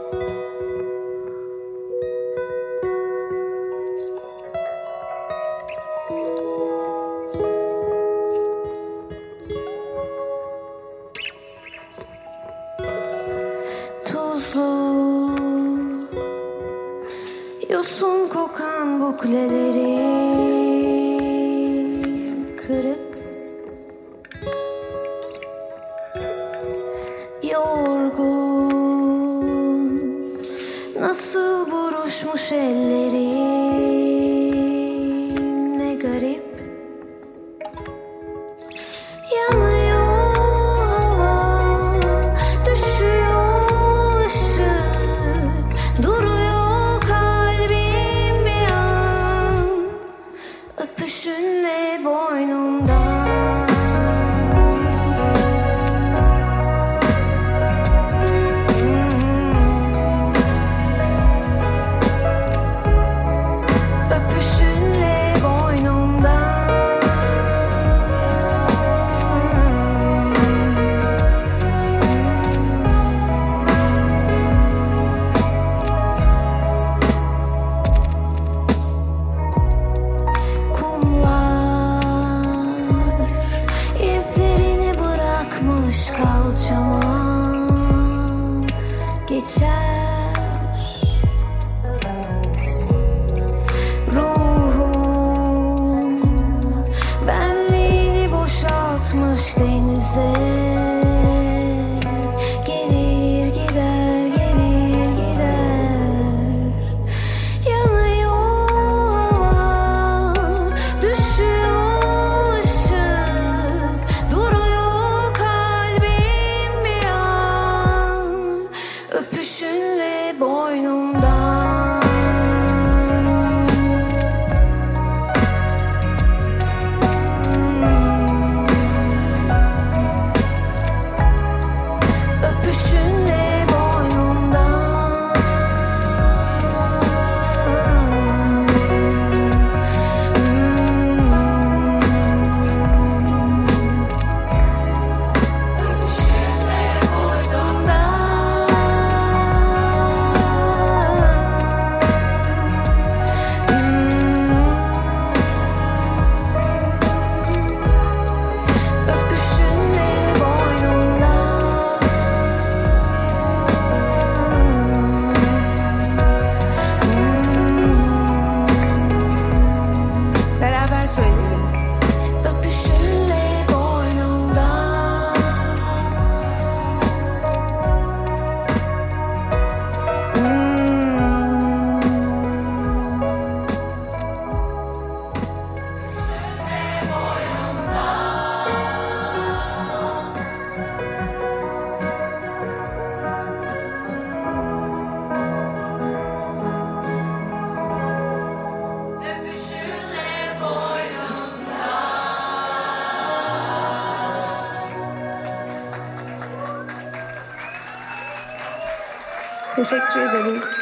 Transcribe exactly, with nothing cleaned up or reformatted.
Yosun kokan buklelerim kırık, yorgun, nasıl buruşmuş ellerim, ne garip. Yanıyor hava, düşüyor ışık, duruyor kalbim bir an, öpüşünle boynumdan. Öpüşünle boynumdan. Kumlar izlerini bırakmış kalçama, geçer. Ruhum benliğini boşaltmış denize, gelir gider, gelir gider. Yanıyor hava, düşüyor ışık, duruyor kalbim bir an, öpüşünle boynumdan. Öpüşünle boynumdan. Öpüşünle boynumdan. Öpüşünle boynumdan. Beraber söyleyelim. Öpüşünle boynumdan. Öpüşünle boynumdan. Teşekkür ederiz.